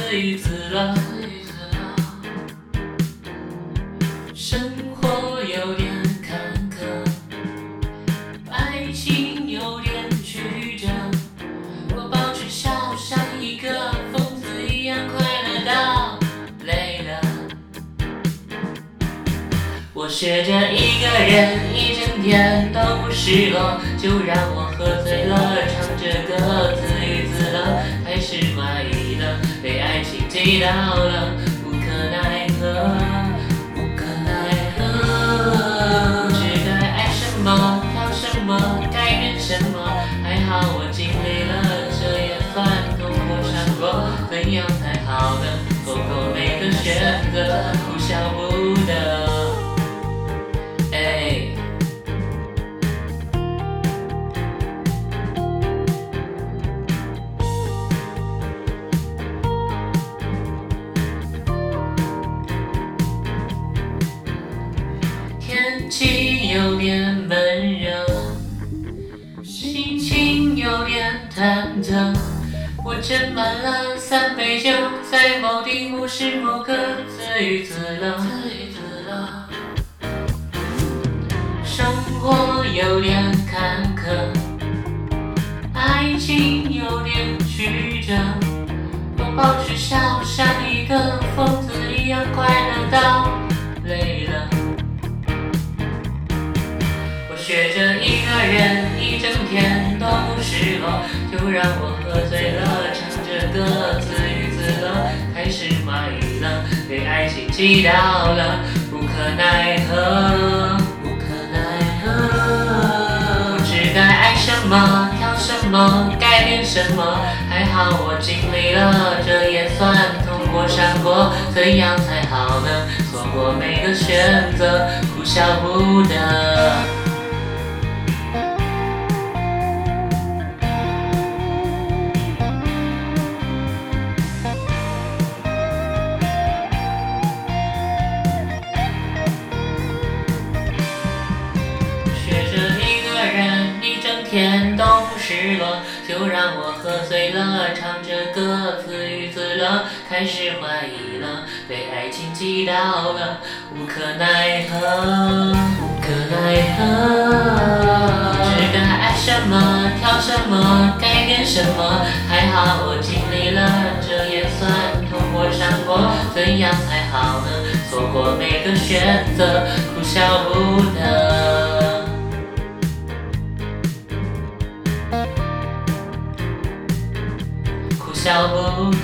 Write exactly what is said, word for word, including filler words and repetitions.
自娱自乐。生活有点坎坷，爱情有点曲折，我保持笑，像一个疯子一样快乐到累了。我学着一个人一整天都不失落，就让我喝醉了，唱着歌自娱自乐，开始怀疑了，被爱情击倒了，无可奈何，无可奈何。不知该爱什么，挑什么，改变什么，还好我经历了，这也算痛过闪过，怎样才好呢？错过每个选择，哭笑不得。哎，天气有点闷热，心情有点忐忑。我斟满了三杯酒，在某地无时无刻自娱自乐。生活有点坎坷，爱情有点曲折，我保持笑，像一个疯子一样快乐到累了。我学着一个人一整天都不失落，就让我喝醉了，唱着歌自娱自乐，开始怀疑了，被爱情击倒了，无可奈何。什么挑什么，改变什么，还好我经历了，这也算痛过闪过，怎样才好呢？错过每个选择，哭笑不得。天都不失落，就让我喝醉了，唱着歌自娱自乐，开始怀疑了，被爱情击倒了，无可奈何，无可奈何。不知该爱什么，挑什么，改变什么，还好我经历了，这也算痛过闪过，怎样才好呢？错过每个选择，哭笑不得。哭笑不